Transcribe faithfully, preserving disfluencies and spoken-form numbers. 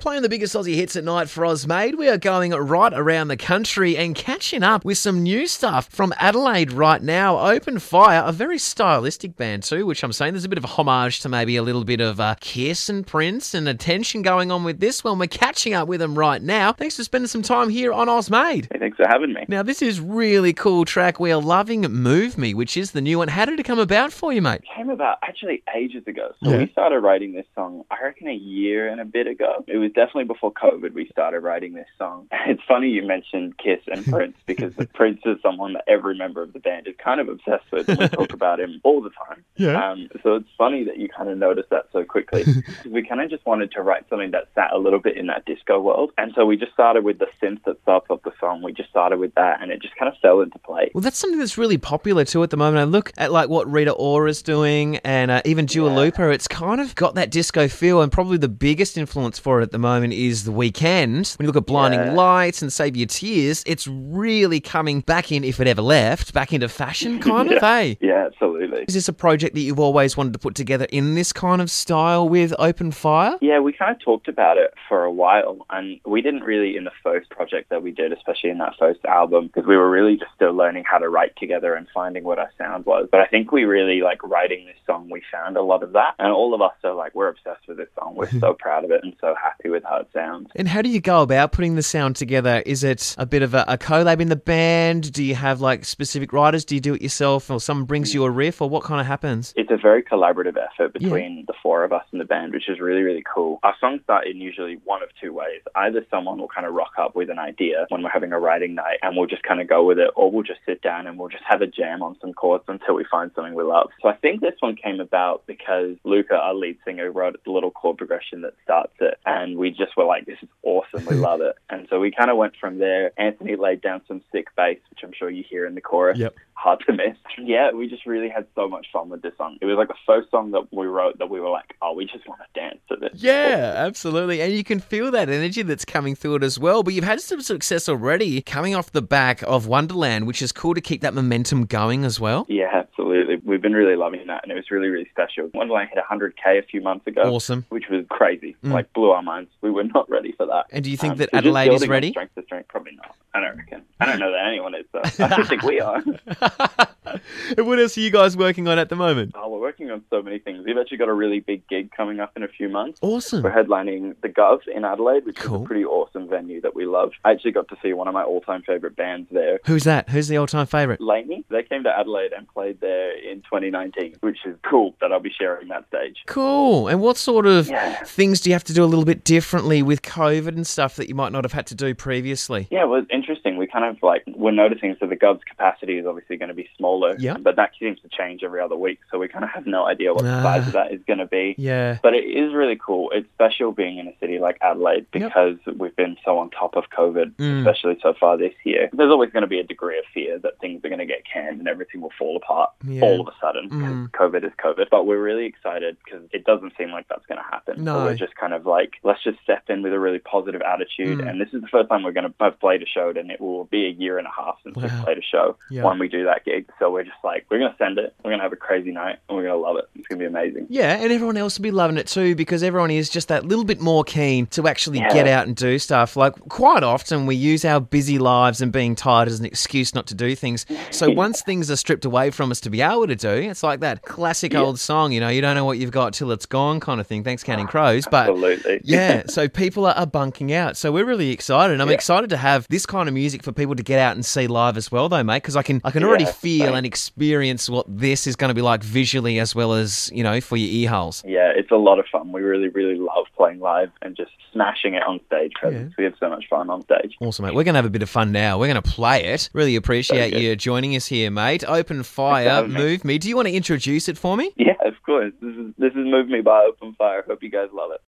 Playing the biggest Aussie hits at night for Oz Made. We are going right around the country and catching up with some new stuff from Adelaide right now. Open Fire, a very stylistic band too, which I'm saying there's a bit of a homage to maybe a little bit of uh, Kiss and Prince and attention going on with this one. We're catching up with them right now. Thanks for spending some time here on Oz Made. Hey, thanks for having me. Now, this is really cool track. We are loving Move Me, which is the new one. How did it come about for you, mate? It came about actually ages ago. So Yeah. we started writing this song, I reckon a year and a bit ago. It was definitely before COVID we started writing this song. It's funny you mentioned Kiss and Prince because Prince is someone that every member of the band is kind of obsessed with, and we talk about him all the time. Yeah. Um, so it's funny that you kind of noticed that so quickly. We kind of just wanted to write something that sat a little bit in that disco world. And so we just started with the synth that starts off the song. We just started with that, and it just kind of fell into place. Well, that's something that's really popular too at the moment. I look at like what Rita Ora's doing and uh, even Dua Yeah. Lipa. It's kind of got that disco feel, and probably the biggest influence for it at the moment is The Weeknd. When you look at Blinding Yeah. Lights and Save Your Tears, it's really coming back in, if it ever left, back into fashion kind of, hey? Yeah, absolutely. Is this a project that you've always wanted to put together in this kind of style with Open Fire? Yeah, we kind of talked about it for a while, and we didn't really in the first project that we did, especially in that first album, because we were really just still learning how to write together and finding what our sound was. But I think we really, like, writing this song, we found a lot of that, and all of us are like, we're obsessed with this song. We're so proud of it and so happy with how it sounds. And how do you go about putting the sound together? Is it a bit of a, a collab in the band? Do you have like specific writers? Do you do it yourself, or someone brings you a riff, or what kind of happens? It's a very collaborative effort between the four of us in the band, which is really, really cool. Our songs start in usually one of two ways. Either someone will kind of rock up with an idea when we're having a writing night and we'll just kind of go with it, or we'll just sit down and we'll just have a jam on some chords until we find something we love. So I think this one came about because Luca, our lead singer, wrote the little chord progression that starts it, and we just were like, this is awesome, we love it. And so we kind of went from there. Anthony laid down some sick bass, which I'm sure you hear in the chorus. Yep. Hard to miss. Yeah, we just really had so much fun with this song. It was like the first song that we wrote that we were like, oh, we just want to dance to this. Yeah, absolutely. And you can feel that energy that's coming through it as well. But you've had some success already coming off the back of Wonderland, which is cool to keep that momentum going as well. Yeah, absolutely. We've been really loving that, and it was really, really special. Wonderland hit one hundred K a few months ago. Awesome. Which was crazy. Mm. Like, blew our minds. We were not ready for that. And do you think Um, that so just Adelaide is building on ready? Strength to strength, probably not. I don't reckon. I don't know that anyone is, so I don't think we are. And what else are you guys working on at the moment? Oh, we're working on so many things. We've actually got a really big gig coming up in a few months. Awesome. We're headlining the Gov in Adelaide, which Cool. is a pretty awesome venue that we love. I actually got to see one of my all-time favourite bands there, Who's that? Who's the all-time favourite? Laney. They came to Adelaide and played there in twenty nineteen, which is cool that I'll be sharing that stage. Cool. And what sort of Yeah. things do you have to do a little bit differently with COVID and stuff that you might not have had to do previously? Yeah, well, it's interesting. We kind of like, we're noticing, so the Gov's capacity is obviously going to be smaller, Yeah. but that seems to change every other week, so we kind of have no idea what the Ah. size of that is going to be. Yeah. But it is really cool. It's special being in a city like Adelaide Yep. because we've been so on top of COVID, Mm. especially so far this year. There's always going to be a degree of fear that things are going to get canned and everything will fall apart Yeah. all of a sudden because Mm. COVID is COVID. But we're really excited because it doesn't seem like that's going to happen. No. So we're just kind of like, let's just step in with a really positive attitude. Mm. And this is the first time we're going to have played a show, and it will be a year and a half since Wow. we've played a show Yeah. when we do that gig. So we're just like, we're going to send it. We're going to have a crazy night and we're going to love it. It's going to be amazing. Yeah, and everyone else will be loving it too because everyone is just that little bit more keen to actually Yeah. get out and do stuff. Like, quite often we use our busy lives and being tired as an excuse not to do things. So once things are stripped away from us to be able to do, it's like that classic Yeah. old song, you know, you don't know what you've got till it's gone kind of thing. Thanks, Counting Crows. But Absolutely. yeah, so people are, are bunking out. So we're really excited. I'm Yeah. excited to have this kind of music for people to get out and see live as well, though, mate, because I can I can already Yeah, feel same. and experience what this is going to be like visually as well as, you know, for your ear holes. Yeah, it's a lot of fun. We really, really love playing live and just smashing it on stage. Yeah. We have so much fun on stage. Awesome, mate. We're going to have a bit of fun now. We're going to play it. Really appreciate Very good. you joining us here, mate. Open Fire, having me. Move Me. Do you want to introduce it for me? Yeah, of course. This is this is Move Me by Open Fire. Hope you guys love it.